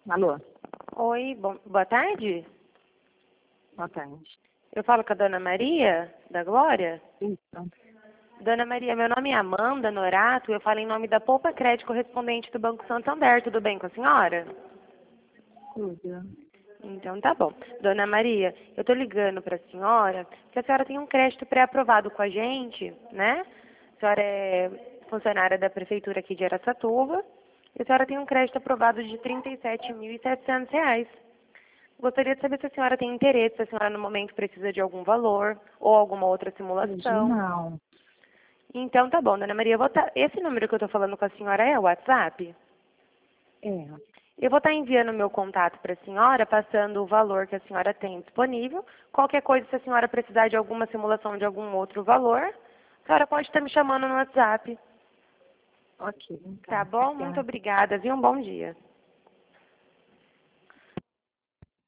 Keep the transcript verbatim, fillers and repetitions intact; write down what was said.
Alô, Oi, bom, boa tarde. boa tarde. Eu falo com a Dona Maria, da Glória. Isso, Dona Maria, meu nome é Amanda Norato, eu falo em nome da Poupa Crédito correspondente do Banco Santander. Tudo bem com a senhora? tudo. Então tá bom. Dona Maria, eu tô ligando para a senhora porque a senhora tem um crédito pré-aprovado com a gente, né? A senhora é funcionária da Prefeitura aqui de Araçatuba e a senhora tem um crédito aprovado de trinta e sete mil e setecentos reais. Gostaria de saber se a senhora tem interesse, se a senhora no momento precisa de algum valor ou alguma outra Hoje simulação. não. Então tá bom, Dona Maria, eu vou tá... esse número que eu tô falando com a senhora é o WhatsApp? É, Eu vou estar enviando meu contato para a senhora, passando o valor que a senhora tem disponível. Qualquer coisa, se a senhora precisar de alguma simulação de algum outro valor, a senhora pode estar me chamando no WhatsApp. ok. Tá Então, bom? Muito obrigada. obrigada, viu? Um bom dia.